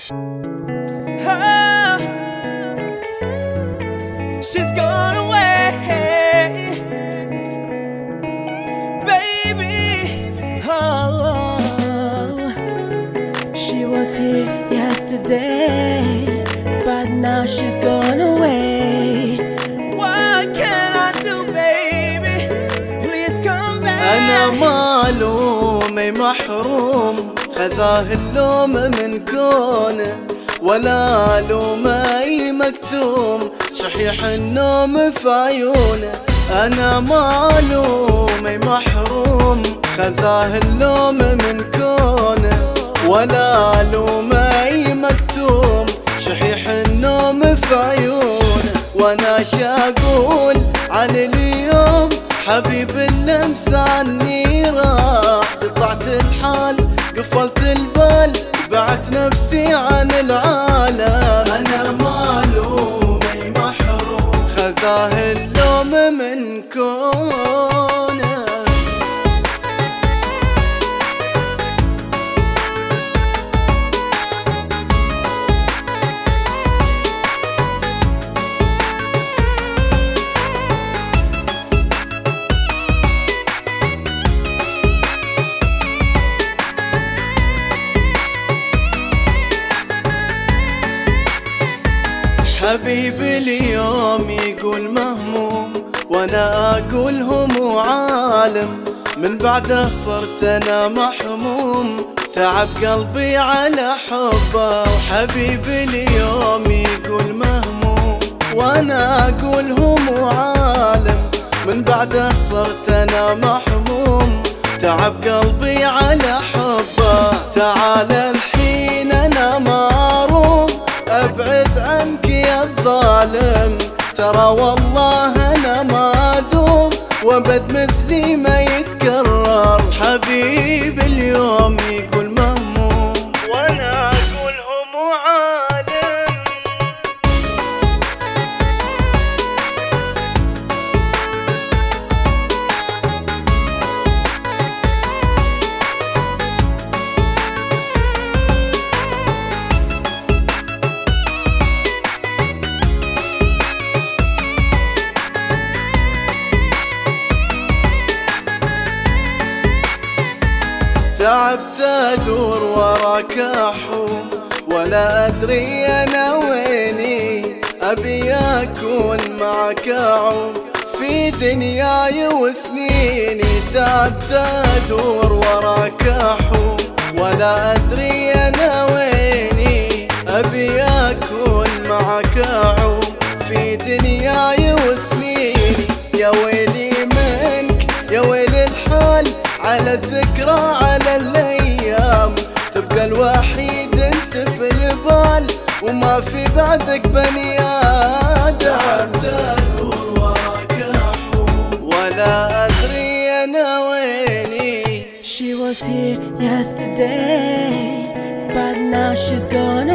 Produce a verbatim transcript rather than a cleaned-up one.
Oh, she's gone away, baby. Oh, she was here yesterday, but now she's gone away. What can I do, baby? Please come back. أنا معلومي محروم، خذاه اللوم من كونه، ولا لوم أي مكتوم، شحيح النوم في عيونه. أنا معلومي محروم، خذاه اللوم من كونه، ولا لوم أي مكتوم، شحيح النوم في عيونه. وانا شاقول عن اليوم حبيب اللمس عني راح، قطعت الحال قفلت البال، بعت نفسي عن العالم. انا معلومي محروم، خذاه اللوم من كونه. حبيبي اليوم يقول مهموم، وانا اقول همو عالم، من بعده صرت انا محموم، تعب قلبي على حبه. وحبيبي اليوم يقول مهموم، وانا اقول همو عالم، من بعده صرت انا محموم، تعب قلبي على حبه. تعال الحين انا معروم، ابعد عنك يا الظالم، ترى والله انا ما ادوم، وابد مثلي ما يتكرر. حبيب اليوم يقول مهموم، وانا اقول همو عالم. تعبت ادور وراك احوم، ولا ادري انا ويني، ابي اكون معك اعوم في دنياي وسنيني. تعبت ادور وراك احوم، ولا ادري انا ويني، ابي اكون معك اعوم في دنياي وسنيني. يا ويلي منك يا ويلي الحال، على الذكرى على الايام، تبقى الوحيد انت في البال، وما في بعدك بني ادم. تعبت ادور وراك احوم، ولا ادري انا ويني. She was here yesterday, but now she's gone